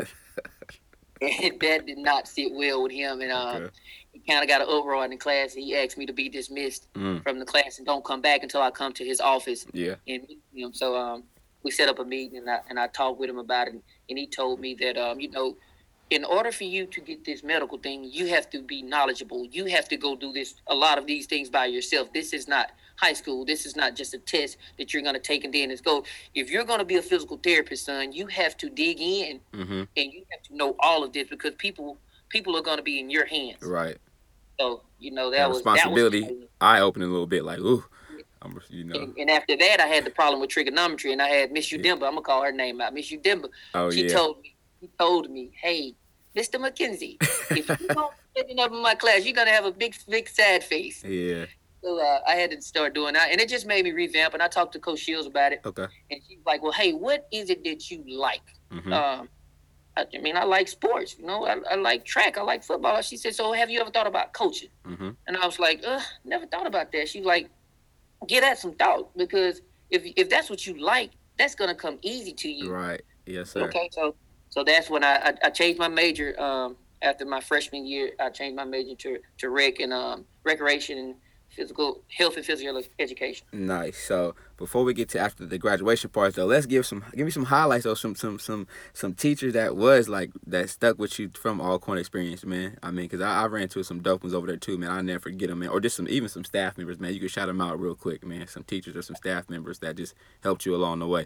And that did not sit well with him, and uh, Okay. he kind of got an overall in the class. He asked me to be dismissed Mm. from the class and don't come back until I come to his office Yeah. and meet him. So um, we set up a meeting, and I and I talked with him about it, and he told me that um, you know, in order for you to get this medical thing, you have to be knowledgeable. You have to go do this a lot of these things by yourself. This is not high school. This is not just a test that you're gonna take and then it's go. If you're gonna be a physical therapist, son, you have to dig in Mhm. and you have to know all of this because people people are gonna be in your hands. Right. So you know that That was that was responsibility, eye opening a little bit. Like, ooh, I'm, you know. And, and after that, I had the problem with trigonometry, and I had Miss Yeah. Udemba. I'm gonna call her name out, Miss Udemba. Oh She yeah. told me, she told me, hey, Mister McKenzie, if you don't get up in my class, you're gonna have a big, big sad face. Yeah. So uh, I had to start doing that, and it just made me revamp. And I talked to Coach Shields about it, Okay. and she's like, well, hey, what is it that you like? Mhm. Um, I, I mean, I like sports. You know, I, I like track. I like football. She said, so have you ever thought about coaching? Mhm. And I was like, Ugh, never thought about that. She's like, give that some thought because if if that's what you like, that's gonna come easy to you. Right. Yes, sir. Okay, so so that's when I I, I changed my major. Um, after my freshman year, I changed my major to to rec and um recreation and physical health and physical education. Nice. So before we get to after the graduation part, though, let's give some give me some highlights of some some some some teachers that was like that stuck with you from Alcorn experience, man. I mean, because I, I ran into some dope ones over there too, man. I never forget them, man. Or just some even some staff members, man. You can shout them out real quick, man. Some teachers or some staff members that just helped you along the way.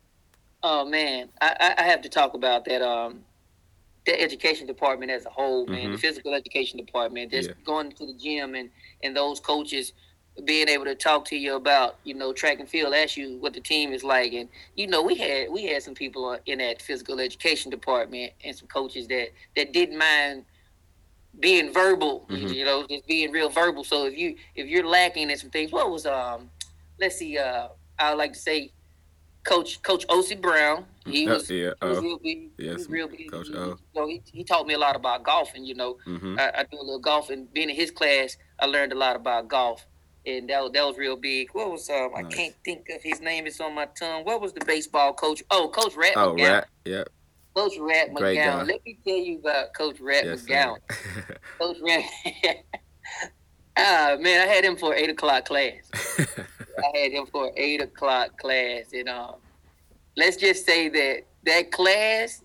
Oh man, I, I have to talk about that. Um, the education department as a whole, man. Mhm. The physical education department, just Yeah. going to the gym and and those coaches being able to talk to you about you know track and field, ask you what the team is like, and you know we had we had some people in that physical education department and some coaches that that didn't mind being verbal, Mhm. you know, just being real verbal. So if you if you're lacking in some things, what was um, let's see, uh, I would like to say. Coach Coach O C Brown, he Uh, was, yeah, he was oh. real big. He Yes, was real big. Coach He, O. you know, he, he taught me a lot about golfing. You know, Mhm. I, I do a little golfing. Being in his class, I learned a lot about golf, and that was, that was real big. What was um? I Nice. can't think of his name. It's on my tongue. What was the baseball coach? Oh, Coach Rat Oh, McGowan. Rat. Yep. Coach Rat Great guy. McGowan. Let me tell you about Coach Rat Yes, sir. McGowan. Coach Rat. Ah man, I had him for an eight o'clock class. I had him for an eight o'clock class, and um, let's just say that that class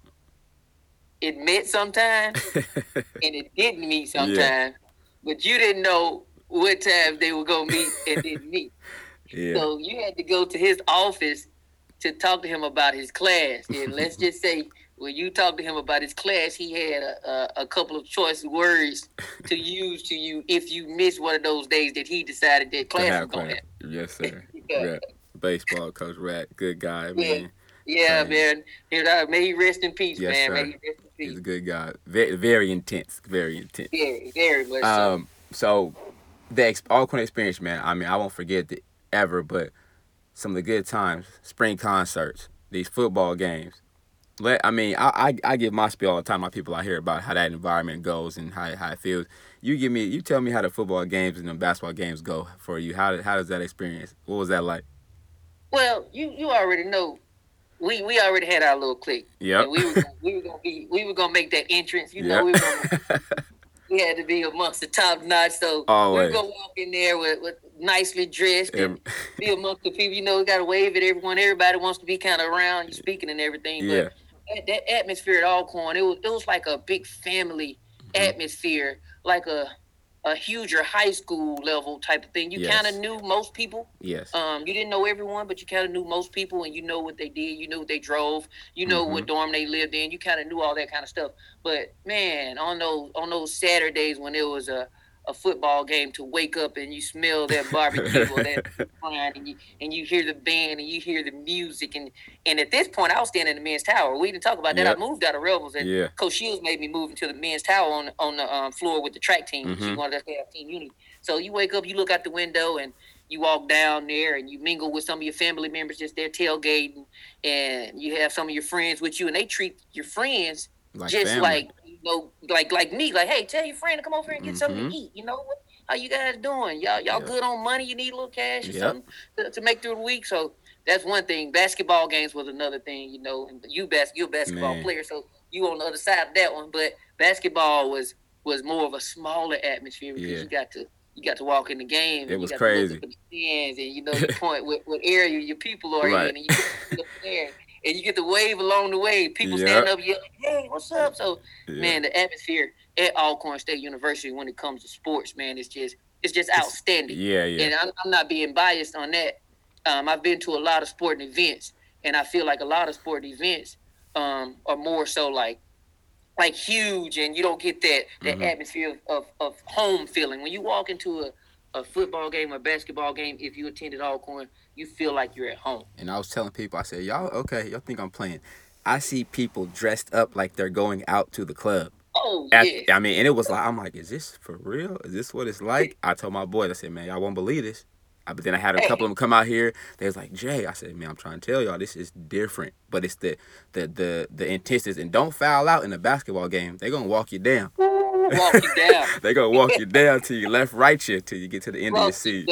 it met sometime and it didn't meet sometime, yeah. But you didn't know what time they were gonna meet and didn't meet. Yeah. So you had to go to his office to talk to him about his class. And let's just say when you talked to him about his class, he had a, a, a couple of choice words to use to you if you missed one of those days that he decided that class was going to happen. Yes, sir. Yeah. Yeah. Baseball coach Rat, good guy, man. Yeah, yeah man. And, uh, may he rest in peace, yes, man. Sir. May he rest in peace. He's a good guy. Very, very intense. Very intense. Very, very much um, so. So the ex- Alcorn experience, man, I mean, I won't forget it ever, but some of the good times, spring concerts, these football games. Let I mean, I, I I give my spiel all the time. My people out here about how that environment goes and how how it feels. You give me, you tell me how the football games and the basketball games go for you. How how does that experience? What was that like? Well, you you already know. We we already had our little clique. Yeah. We were we were gonna be we were gonna make that entrance. You know, yep. we were gonna, we had to be amongst the top notch. So Always. we were gonna walk in there with, with nicely dressed and be amongst the people. You know, we gotta wave at everyone. Everybody wants to be kind of around you speaking and everything. Yeah. But that, that atmosphere at Alcorn, it was it was like a big family mm-hmm. atmosphere, like a a huger high school level type of thing. You yes. kind of knew most people. Yes. Um, you didn't know everyone, but you kind of knew most people, and you know what they did. You knew what they drove. You know mm-hmm. what dorm they lived in. You kind of knew all that kind of stuff. But man, on those on those Saturdays when it was a a football game, to wake up and you smell that barbecue or that frying, and you and you hear the band and you hear the music, and and at this point I was standing in the men's tower. We didn't talk about that. Yep. I moved out of Rebels, and yeah. Coach Shields made me move into the men's tower on on the um, floor with the track team. Mm-hmm. She wanted us to have team unity. So you wake up, you look out the window, and you walk down there, and you mingle with some of your family members just there tailgating, and you have some of your friends with you, and they treat your friends like just family. like. You know, like like me, like, hey, tell your friend to come over here and get mm-hmm. something to eat. You know, what? How you guys doing? Y'all y'all yep. good on money? You need a little cash or yep. something to, to make through the week. So that's one thing. Basketball games was another thing. You know, and you bas- you're a basketball Man. player, so you on the other side of that one. But basketball was was more of a smaller atmosphere because yeah. you got to you got to walk in the game. It and was you got crazy. To look at the stands, and you know you point what, what area your people are right. in, and you get up there. And you get to wave along the way. People yep. standing up yelling, hey, what's up? So, yeah. man, the atmosphere at Alcorn State University when it comes to sports, man, it's just it's just outstanding. Yeah, yeah. And I'm, I'm not being biased on that. Um, I've been to a lot of sporting events, and I feel like a lot of sporting events um, are more so like like huge, and you don't get that that mm-hmm. atmosphere of, of, of home feeling. When you walk into a a football game or basketball game, if you attended Alcorn, you feel like you're at home. And I was telling people, I said, y'all, okay, y'all think I'm playing. I see people dressed up like they're going out to the club. Oh, At, yeah. I mean, and it was like, I'm like, is this for real? Is this what it's like? I told my boys, I said, man, y'all won't believe this. But then I had a couple of them come out here. They was like, Jay, I said, man, I'm trying to tell y'all, this is different. But it's the the the, the intensity. And don't foul out in a basketball game. They're going to walk you down. Walk you down. They're going to walk you down till you left right you till you get to the end walk of your seat.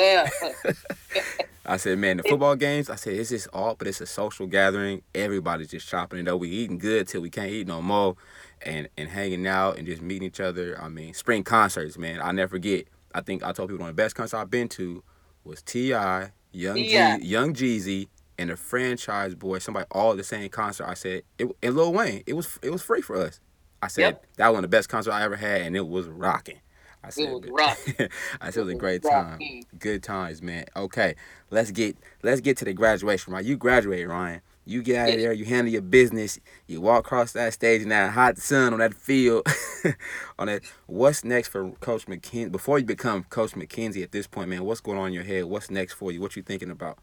I said, man, the football games, I said, it's just all, but it's a social gathering. Everybody's just chopping it up. We eating good till we can't eat no more, and, and hanging out and just meeting each other. I mean, spring concerts, man, I'll never forget. I think I told people one of the best concerts I've been to was T I, Young G, Young Jeezy, and the Franchise Boy, somebody all at the same concert. I said, it, and Lil Wayne, it was it was free for us. I said, yep. that was one of the best concerts I ever had, and it was rocking. I said, it was rocking. I said it was a great time. Good times, man. Okay, let's get let's get to the graduation, right? You graduated, Ryan. You get out of there, you handle your business, you walk across that stage in that hot sun on that field. on that, what's next for Coach McKenzie? Before you become Coach McKenzie at this point, man, what's going on in your head? What's next for you? What you thinking about?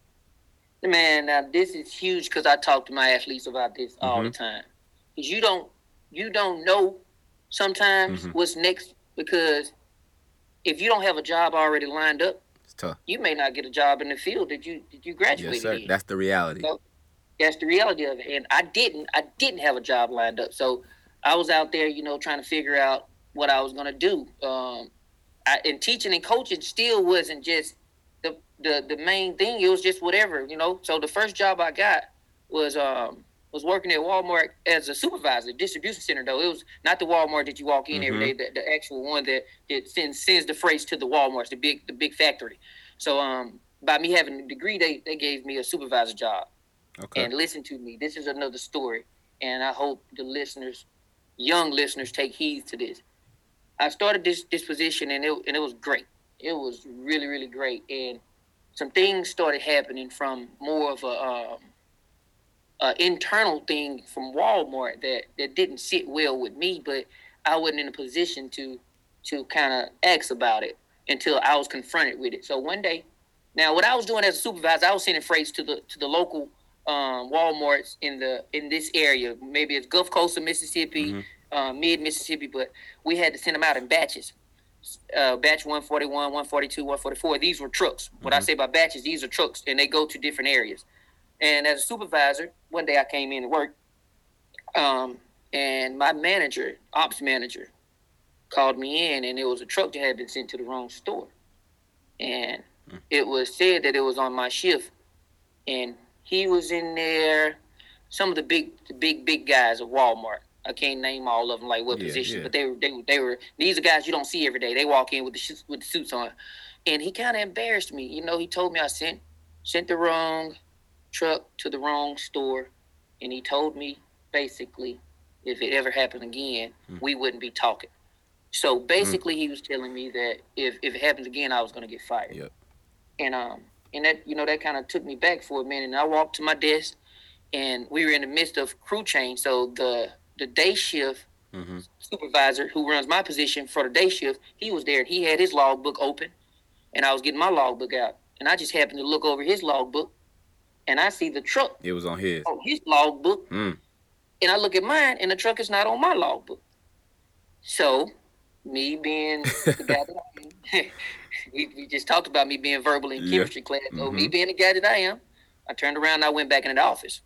Man, now this is huge because I talk to my athletes about this all mm-hmm. the time. Because you don't you don't know sometimes mm-hmm. what's next, because if you don't have a job already lined up, it's tough. You may not get a job in the field that you that you graduated yes, sir. in. That's the reality. So, that's the reality of it. And I didn't I didn't have a job lined up. So I was out there, you know, trying to figure out what I was gonna do. Um, I, and teaching and coaching still wasn't just the, the the main thing. It was just whatever, you know. So the first job I got was um was working at Walmart as a supervisor, distribution center though. It was not the Walmart that you walk in mm-hmm. every day, the, the actual one that, that sends sends the freights to the Walmarts, the big the big factory. So um by me having a degree, they, they gave me a supervisor job. Okay. And listen to me. This is another story. And I hope the listeners, young listeners, take heed to this. I started this, this position, and it, and it was great. It was really, really great. And some things started happening from more of a, um, a internal thing from Walmart that, that didn't sit well with me, but I wasn't in a position to to kind of ask about it until I was confronted with it. So one day, now what I was doing as a supervisor, I was sending freights to the to the local um, Walmarts in the in this area. Maybe it's Gulf Coast of Mississippi, mm-hmm. uh, mid Mississippi, but we had to send them out in batches. Uh, batch one forty-one, one forty-two, one forty-four. These were trucks. Mm-hmm. What I say by batches, these are trucks, and they go to different areas. And as a supervisor, one day I came in to work, um, and my manager, ops manager, called me in, and it was a truck that had been sent to the wrong store. And mm. it was said that it was on my shift. And he was in there, some of the big, the big, big guys of Walmart. I can't name all of them, like what yeah, position, yeah. but they were, they were, they were, these are guys you don't see every day. They walk in with the sh- with the suits on. And he kind of embarrassed me. You know, he told me I sent sent the wrong truck to the wrong store. And he told me, basically, if it ever happened again, mm. we wouldn't be talking. So basically, mm. he was telling me that if, if it happens again, I was going to get fired. Yep. And um, and that you know that kind of took me back for a minute. And I walked to my desk, and we were in the midst of crew change. So the the day shift mm-hmm. supervisor who runs my position for the day shift, he was there. He had his logbook open, and I was getting my logbook out. And I just happened to look over his logbook, and I see the truck. It was on his. On his logbook. Mm. And I look at mine, and the truck is not on my logbook. So, me being the guy that I am, we, we just talked about me being verbal in chemistry yeah. class. So, mm-hmm. me being the guy that I am, I turned around and I went back into the office.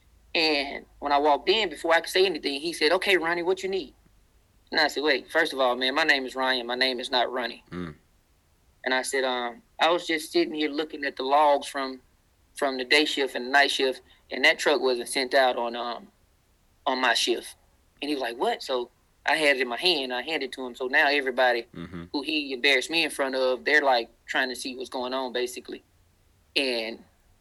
And when I walked in, before I could say anything, he said, "Okay, Ronnie, what you need?" And I said, "Wait, first of all, man, my name is Ryan. My name is not Ronnie." Mm. And I said, um, I was just sitting here looking at the logs from from the day shift and the night shift, and that truck wasn't sent out on um on my shift. And he was like, "What?" So I had it in my hand. I handed it to him. So now everybody mm-hmm. who he embarrassed me in front of, they're like trying to see what's going on, basically. And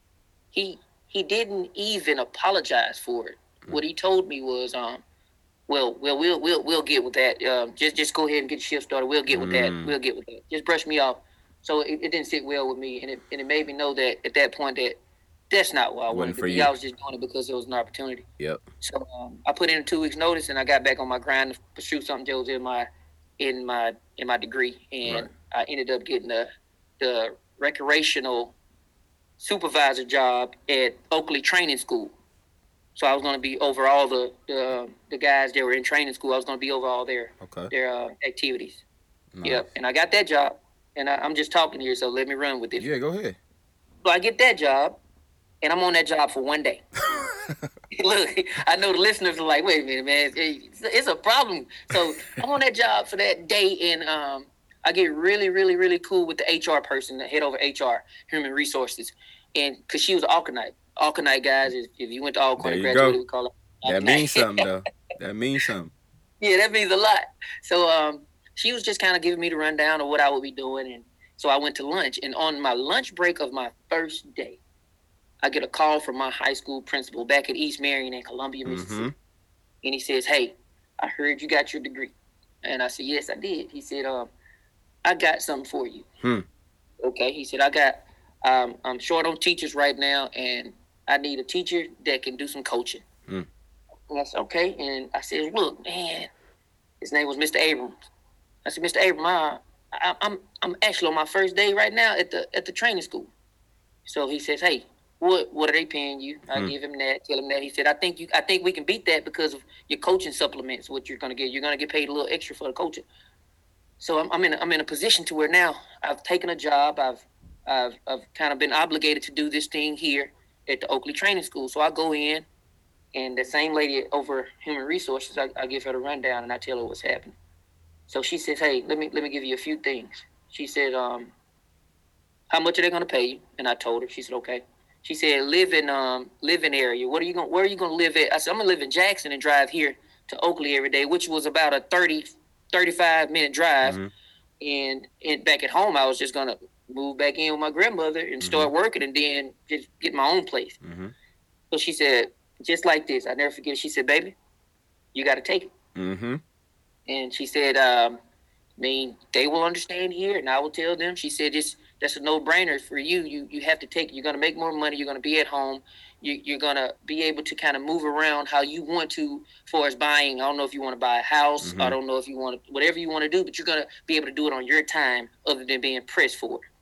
he he didn't even apologize for it. Mm-hmm. What he told me was, um, well, well, we'll we'll we'll get with that. Um, just just go ahead and get your shift started. We'll get with mm-hmm. that. We'll get with that. Just brush me off. So it, it didn't sit well with me, and it and it made me know that at that point that that's not what I wanted to be. I was just doing it because it was an opportunity. Yep. So um, I put in a two weeks notice, and I got back on my grind to pursue something that was in my in my in my degree, and right. I ended up getting the the recreational supervisor job at Oakley Training School. So I was going to be over all the the, the guys that were in training school. I was going to be over all their okay. their uh, activities. Nice. Yep. And I got that job, and I, I'm just talking here, so let me run with it. Yeah, go ahead. So I get that job, and I'm on that job for one day. Look, I know the listeners are like, "Wait a minute, man, it's, it's a problem." So I'm on that job for that day, and um, I get really, really, really cool with the H R person, the head over H R, Human Resources, and because she was an Alkanite. Alkanite guys, if you went to Alcorn and graduated, we call it Alkanite. That means something, though. That means something. Yeah, that means a lot. So um, she was just kind of giving me the rundown of what I would be doing, and so I went to lunch. And on my lunch break of my first day, I get a call from my high school principal back at East Marion in Columbia, Mississippi. Mm-hmm. And he says, "Hey, I heard you got your degree." And I said, "Yes, I did." He said, um, "I got something for you." Hmm. Okay. He said, I got, um, I'm short on teachers right now, and I need a teacher that can do some coaching. Hmm. And I said, okay. And I said, "Look, man," his name was Mister Abrams. I said, "Mister Abrams, I, I, I'm I'm actually on my first day right now at the at the training school." So he says, "Hey, What what are they paying you?" I hmm. give him that, tell him that. He said, I think you I think we can beat that because of your coaching supplements, what you're gonna get. You're gonna get paid a little extra for the coaching. So I'm I'm in a, I'm in a position to where now I've taken a job, I've I've I've kind of been obligated to do this thing here at the Oakley Training School. So I go in, and the same lady over Human Resources, I, I give her the rundown and I tell her what's happening. So she says, "Hey, let me let me give you a few things." She said, um, "How much are they gonna pay you?" And I told her. She said, "Okay." She said, live in um living area. What are you going where are you gonna live at? I said, I'm gonna live in Jackson and drive here to Oakley every day, which was about a thirty, thirty-five minute drive. Mm-hmm. And and back at home I was just gonna move back in with my grandmother and Mm-hmm. start working, and then just get my own place. Mm-hmm. So she said, just like this, I never forget it. She said, baby, you got to take it. Mm-hmm. And she said, um, I mean, they will understand here, and I will tell them. She said, "Just that's a no-brainer for you. You you have to take it. You're gonna make more money. You're gonna be at home. You, you're gonna be able to kind of move around how you want to, as far as buying. I don't know if you want to buy a house. Mm-hmm. I don't know if you want to, whatever you want to do, but you're gonna be able to do it on your time, other than being pressed for it."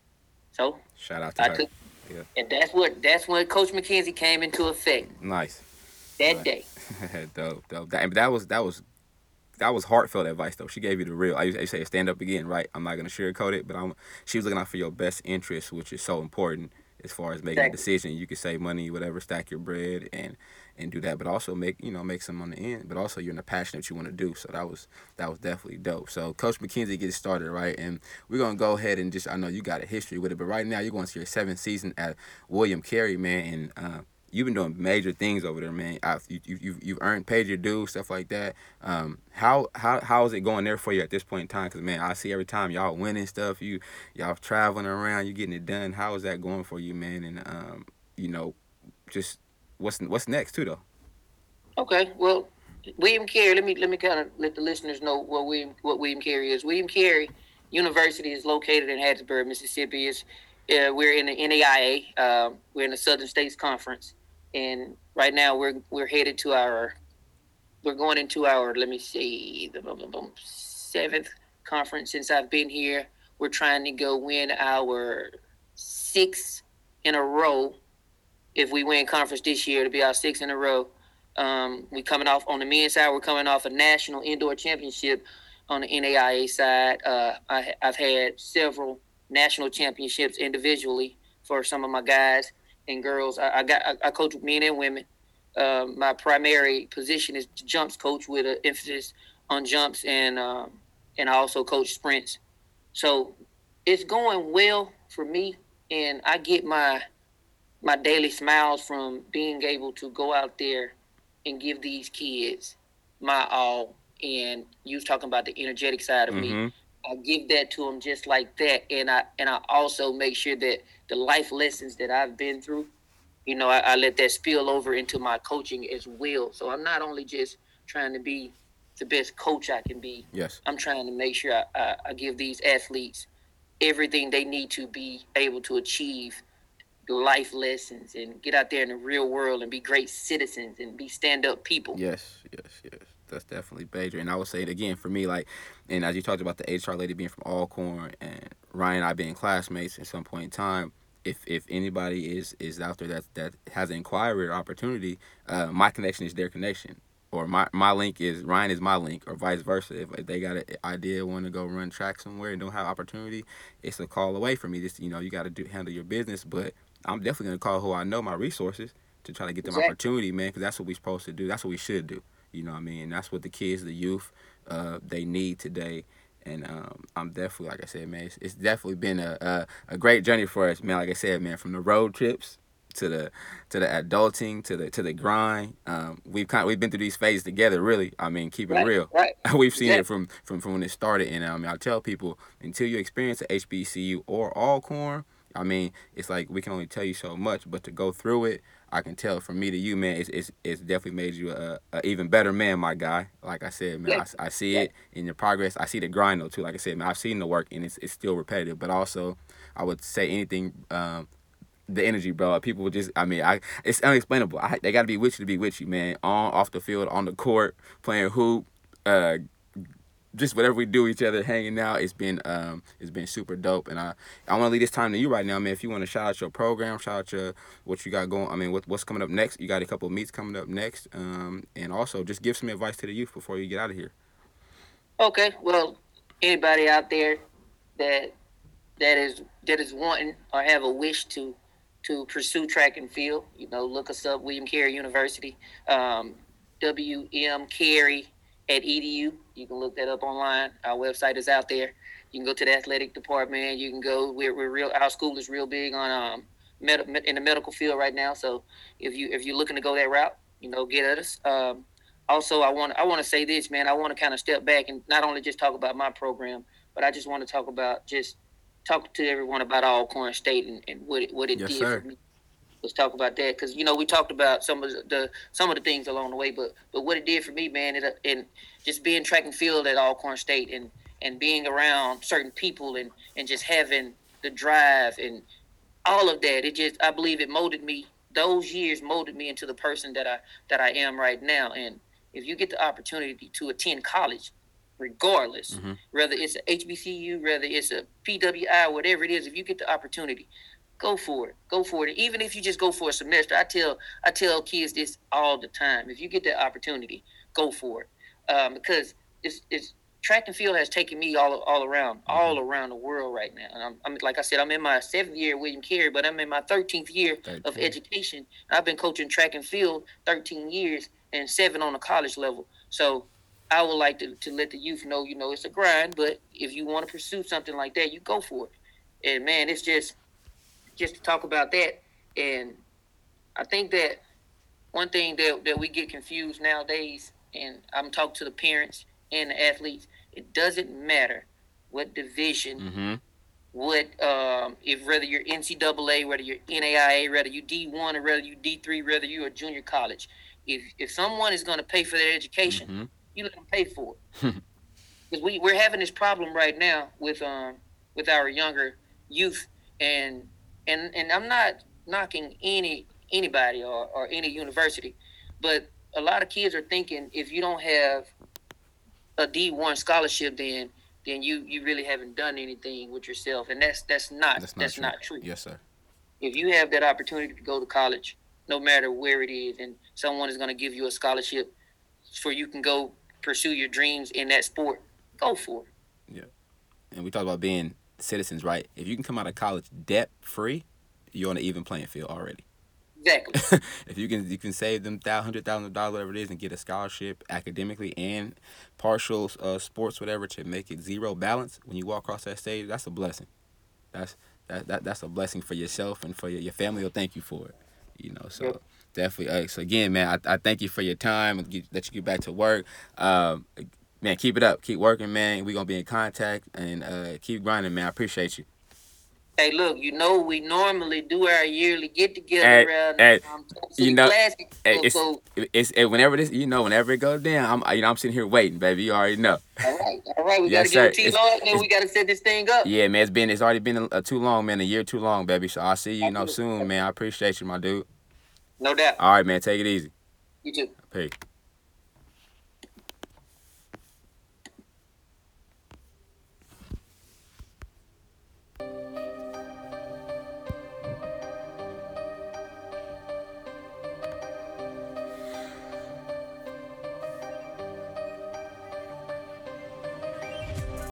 So Shout out to I her. took, Yeah. and that's what that's when Coach McKenzie came into effect Nice. that Right. day. dope, dope. That, that was that was that was heartfelt advice though. She gave you the real. I used to say stand up again, right? I'm not gonna sugarcoat it, but I'm. She was looking out for your best interest, which is so important as far as making a Exactly. decision. You can save money, whatever, stack your bread, and and do that, but also make you know make some on the end. But also you're in the passion that you want to do. So that was that was definitely dope. So Coach McKenzie gets started, right? And we're gonna go ahead and just I know you got a history with it, but right now you're going to your seventh season at William Carey, man, and. Uh, You've been doing major things over there, man. I, you, you, you've, you've earned, paid your dues, stuff like that. Um, how how how is it going there for you at this point in time? Because man, I see every time y'all winning stuff, you y'all traveling around, you getting it done. How is that going for you, man? And um, you know, just what's what's next too, though. Okay, well, William Carey. Let me let me kind of let the listeners know what William what William Carey is. William Carey University is located in Hattiesburg, Mississippi. Is uh, We're in the N A I A. Uh, we're in the Southern States Conference, and right now we're we're headed to our we're going into our let me see the blah, blah, blah, seventh conference since I've been here. We're trying to go win our sixth in a row. If we win conference this year, it'll be our sixth in a row. Um, we coming off on the men's side. We're coming off a national indoor championship on the N A I A side. Uh, I, I've had several national championships individually for some of my guys and girls. I, I got I, I coach men and women. Um, my primary position is jumps coach with an emphasis on jumps, and um, and I also coach sprints. So it's going well for me, and I get my my daily smiles from being able to go out there and give these kids my all. And you was talking about the energetic side of me. Mm-hmm. I give that to them just like that, and I and I also make sure that the life lessons that I've been through, you know, I, I let that spill over into my coaching as well. So I'm not only just trying to be the best coach I can be. Yes. I'm trying to make sure I, I, I give these athletes everything they need to be able to achieve life lessons and get out there in the real world and be great citizens and be stand up people. Yes, yes, yes. That's definitely major. And I would say it again for me, like, and as you talked about the H R lady being from Alcorn and Ryan and I being classmates at some point in time, if if anybody is is out there that that has an inquiry or opportunity, uh, my connection is their connection. Or my, my link is Ryan is my link, or vice versa. If, if they got an idea, want to go run track somewhere and don't have opportunity, it's a call away from me. Just you know, you got to do handle your business, but I'm definitely gonna call who I know, my resources, to try to get them Exactly. opportunity, man, because that's what we're supposed to do. That's what we should do. You know what I mean? And that's what the kids, the youth, uh, they need today. And um, I'm definitely, like I said, man, it's, it's definitely been a, a a great journey for us, man. Like I said, man, from the road trips to the to the adulting to the to the grind. Um, we've kind of, we've been through these phases together. Really, I mean, keep it Right, real. right. We've seen it Exactly. from, from from when it started. And I mean, I tell people until you experience a H B C U or Alcorn, I mean, it's like we can only tell you so much, but to go through it, I can tell from me to you, man, it's it's, it's definitely made you a, a even better man, my guy. Like I said, man, Yeah. I, I see Yeah. it in your progress. I see the grind though too. Like I said, man, I've seen the work and it's it's still repetitive, but also I would say anything. Um, the energy, bro. People would just, I mean, I it's unexplainable. I, they got to be with you to be with you, man. On, off the field, on the court, playing hoop, uh, just whatever we do each other, hanging out. It's been um, it's been super dope. And I, I want to leave this time to you right now, man. If you want to shout out your program, shout out your what you got going. I mean, what, what's coming up next? You got a couple of meets coming up next, um, and also just give some advice to the youth before you get out of here. Okay. Well, anybody out there that that is that is wanting or have a wish to to pursue track and field, you know, look us up, William Carey University, um, W M Carey at E D U. You can look that up online. Our website is out there. You can go to the athletic department. You can go. We're, we're real. Our school is real big on um med, in the medical field right now. So if you if you're looking to go that route, you know, get at us. Um, also, I want I want to say this, man. I want to kind of step back and not only just talk about my program, but I just want to talk about just talk to everyone about Alcorn State and, and what it, what it Yes, did sir. for me. Let's talk about that because you know we talked about some of the some of the things along the way, but but what it did for me, man, it, and just being track and field at Alcorn State and and being around certain people and and just having the drive and all of that, it just I believe it molded me. Those years molded me into the person that I that I am right now. And if you get the opportunity to attend college, regardless, Mm-hmm. whether it's a H B C U, whether it's a P W I, whatever it is, if you get the opportunity, go for it. Go for it. Even if you just go for a semester, I tell I tell kids this all the time. If you get that opportunity, go for it. Um, because it's it's track and field has taken me all all around, mm-hmm. all around the world right now. And I'm, I'm like I said, I'm in my seventh year at William Carey, but I'm in my thirteenth year thirteen of education. I've been coaching track and field thirteen years and seven on the college level. So I would like to, to let the youth know, you know, it's a grind, but if you want to pursue something like that, you go for it. And man, it's just just to talk about that. And I think that one thing that, that we get confused nowadays, and I'm talking to the parents and the athletes, it doesn't matter what division, mm-hmm. what um, if whether you're N C double A, whether you're N A I A, whether you D one or whether you D three, whether you're a junior college. If if someone is going to pay for their education, mm-hmm. you let them pay for it. Because we we're having this problem right now with um with our younger youth, and and and I'm not knocking any anybody or, or any university, but a lot of kids are thinking if you don't have a D one scholarship, then then you, you really haven't done anything with yourself, and that's that's not that's not, that's true. not true. Yes, sir. If you have that opportunity to go to college, no matter where it is, and someone is going to give you a scholarship for you can go pursue your dreams in that sport, go for it. Yeah, and we talk about being citizens, right? If you can come out of college debt free, you're on an even playing field already. Exactly. If you can you can save them hundred thousand dollars, whatever it is, and get a scholarship academically and partial uh, sports, whatever, to make it zero balance when you walk across that stage, that's a blessing. That's that, that that's a blessing for yourself and for your, your family. Will thank you for it. You know, so yep. Definitely. Uh, so again, man, I, I thank you for your time and get, let you get back to work. Um, man, keep it up, keep working, man. We're gonna be in contact and uh, keep grinding, man. I appreciate you. Hey, look, you know we normally do our yearly get together hey, around hey, um, you know, Classic. Hey, so, it's, so, it's, it's whenever this, you know, whenever it goes down, I'm, you know, I'm sitting here waiting, baby. You already know. All right, all right. We yes, gotta give it T-Lord, and we gotta set this thing up. Yeah, man, it's been, it's already been a, a too long, man, a year too long, baby. So I'll see you, you know, soon, man. I appreciate you, my dude. No doubt. All right, man. Take it easy. You too. Peace.